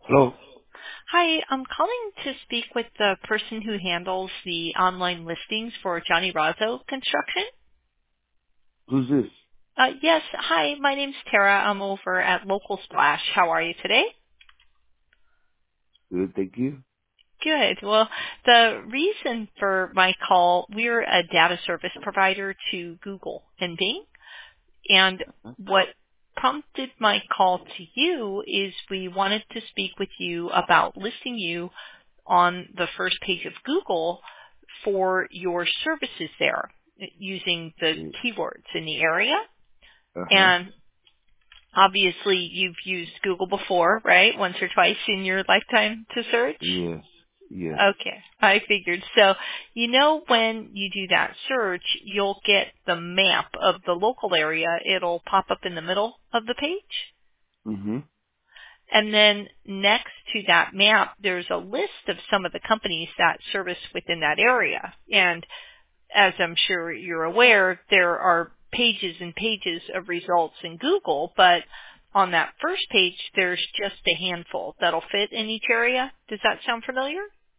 Hello, Hi, I'm calling to speak with the person who handles the online listings for Johnny Razzo Construction. who's this? Yes, hi, my name's Tara. I'm over at Local Splash. How are you today? Good, thank you. Good. Well, the reason for my call, we're a data service provider to Google and Bing. And what prompted my call to you is we wanted to speak with you about listing you on the first page of Google for your services there using the keywords in the area. Uh-huh. And obviously you've used Google before, right? Once or twice in your lifetime to search? Yes, yes. Okay, I figured. So, when you do that search, you'll get the map of the local area. It'll pop up in the middle of the page. Mm-hmm. And then next to that map, there's a list of some of the companies that service within that area. And as I'm sure you're aware, there are pages and pages of results in Google, but on that first page, there's just a handful that'll fit in each area. Does that sound familiar?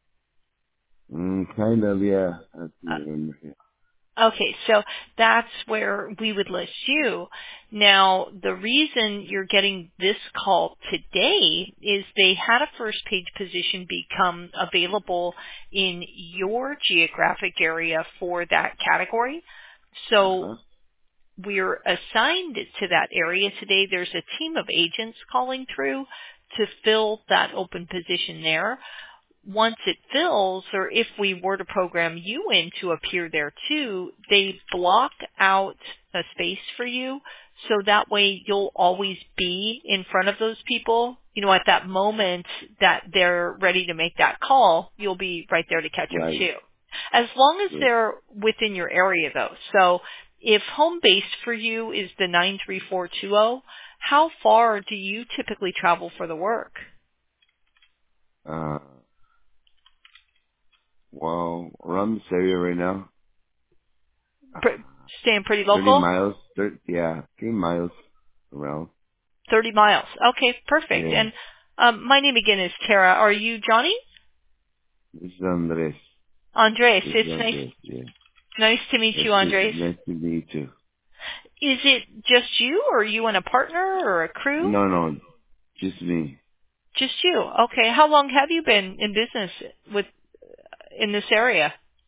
Kind of, yeah. I remember. Okay, so that's where we would list you. Now, the reason you're getting this call today is they had a first page position become available in your geographic area for that category. So Uh-huh. we're assigned to that area today. There's a team of agents calling through to fill that open position there. Once it fills, or if we were to program you in to appear there too, they block out a space for you so that way you'll always be in front of those people. At that moment that they're ready to make that call, you'll be right there to catch them Right. too. As long as Good. they're within your area though. So if home base for you is the 93420, how far do you typically travel for the work? Uh, well, around this area right now, uh, Pr- Staying pretty 30 local? miles, 3 miles around. 30 miles. Okay, perfect. Yeah. And my name again is Tara. Are you Johnny? This is Andres. Andres. This is It's Andres, yeah. nice to meet you, Andres. Nice to meet you. Is it just you, or are you and a partner or a crew? No, just me. Just you. Okay. How long have you been in business with in this area?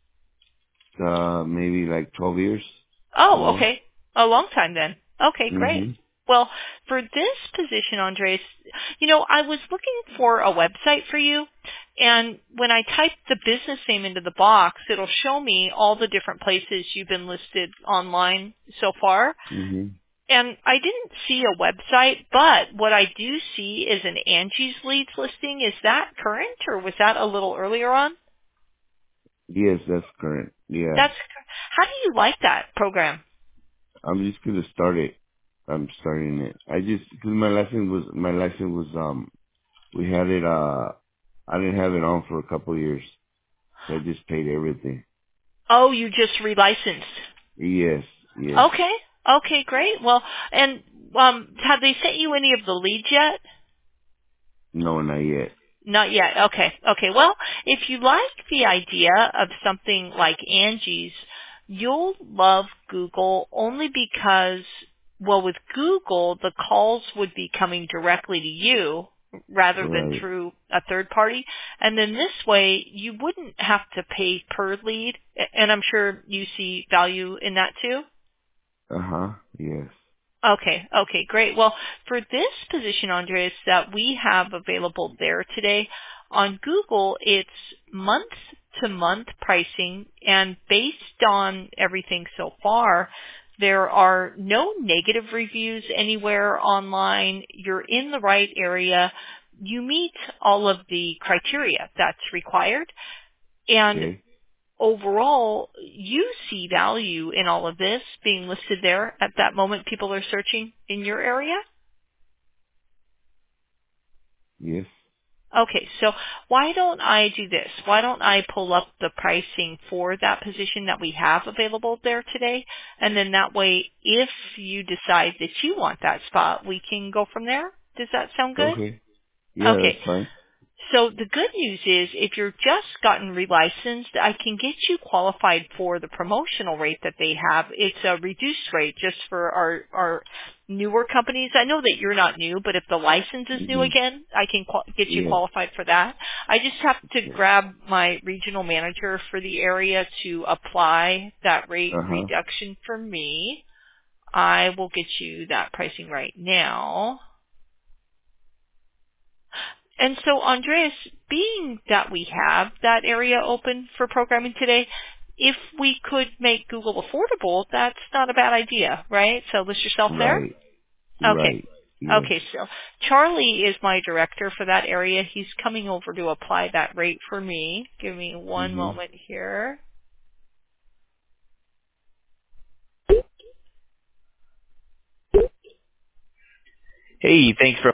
Maybe like 12 years or Oh, more. okay. A long time then. Okay, great. Mm-hmm. Well, for this position, Andres, I was looking for a website for you, and when I type the business name into the box, it'll show me all the different places you've been listed online so far. Mm-hmm. And I didn't see a website, but what I do see is an Angie's Leads listing. Is that current, or was that a little earlier on? Yes, that's correct. Yeah. That's How do you like that program? I'm just gonna start it. I'm starting it. Cause my license was, we had it, I didn't have it on for a couple of years. So I just paid everything. Oh, you just relicensed. Yes, yes. Okay. Okay, great. Well, and have they sent you any of the leads yet? No, not yet. Not yet. Okay. Okay. Well, if you like the idea of something like Angie's, you'll love Google only because, well, with Google, the calls would be coming directly to you rather than Right. through a third party. And then this way, you wouldn't have to pay per lead. And I'm sure you see value in that too. Uh-huh. Yes. Okay, okay, great. Well, for this position, Andres, that we have available there today, on Google, it's month-to-month pricing, and based on everything so far, there are no negative reviews anywhere online. You're in the right area. You meet all of the criteria that's required, and Okay. overall, you see value in all of this being listed there at that moment people are searching in your area? Yes. Okay, so why don't I do this? Why don't I pull up the pricing for that position that we have available there today? And then that way, if you decide that you want that spot, we can go from there. Does that sound good? Okay. Yeah, Okay. that's fine. So the good news is if you're just gotten relicensed, I can get you qualified for the promotional rate that they have. It's a reduced rate just for our newer companies. I know that you're not new, but if the license is new Mhm. again, I can get you Yeah. qualified for that. I just have to Okay. grab my regional manager for the area to apply that rate Uh-huh. reduction for me. I will get you that pricing right now. And so, Andreas, being that we have that area open for programming today, if we could make Google affordable, that's not a bad idea, right? So list yourself there? Right. Okay. Right. Yes. Okay, so Charlie is my director for that area. He's coming over to apply that rate for me. Give me one Mhm. moment here. Hey, thanks for